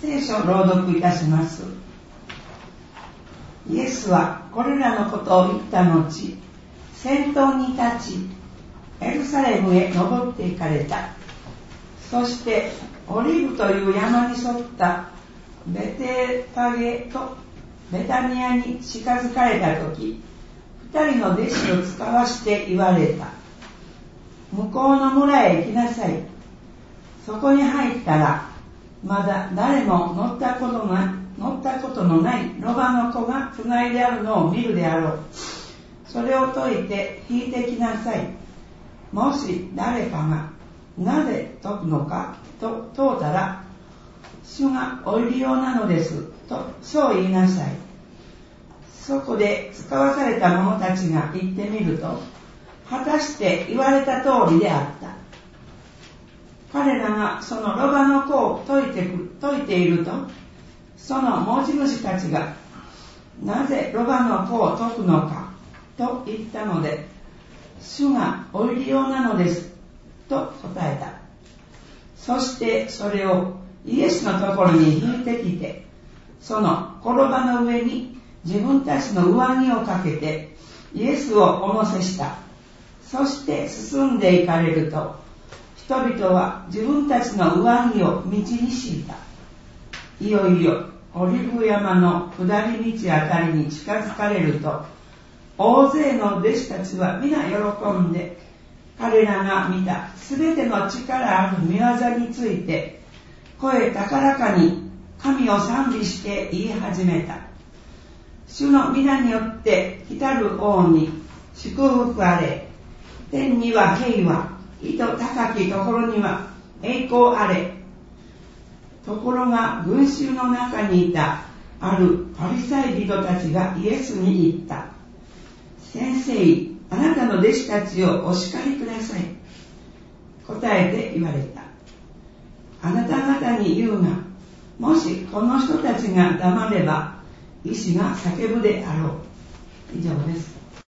聖書を朗読いたします。イエスはこれらのことを言った後、先頭に立ち、エルサレムへ登って行かれた。そしてオリーブという山に沿ったベテパゲとベタニアに近づかれたとき、二人の弟子を使わして言われた。向こうの村へ行きなさい。そこに入ったら、まだ誰も乗ったことのないロバの子がつないであるのを見るであろう。それを解いて引いてきなさい。もし誰かがなぜ解くのかと問うたら、主がお入り用なのですとそう言いなさい。そこで使わされた者たちが言ってみると、果たして言われた通りであった。彼らがそのロバの子を解いていると、その持ち主たちが、なぜロバの子を解くのかと言ったので、主がお入り用なのですと答えた。そしてそれをイエスのところに引いてきて、その転ばの上に自分たちの上着をかけてイエスをお乗せした。そして進んで行かれると、人々は自分たちの上着を道に敷いた。いよいよオリブ山の下り道あたりに近づかれると、大勢の弟子たちは皆喜んで、彼らが見たすべての力ある御業について声高らかに神を賛美して言い始めた。主の皆によって来たる王に祝福あれ。天には平和、意図高きところには栄光あれ。ところが群衆の中にいたあるパリサイ人たちがイエスに言った。先生、あなたの弟子たちをお叱りください。答えて言われた。あなた方に言うが、もしこの人たちが黙れば、医師が叫ぶであろう。以上です。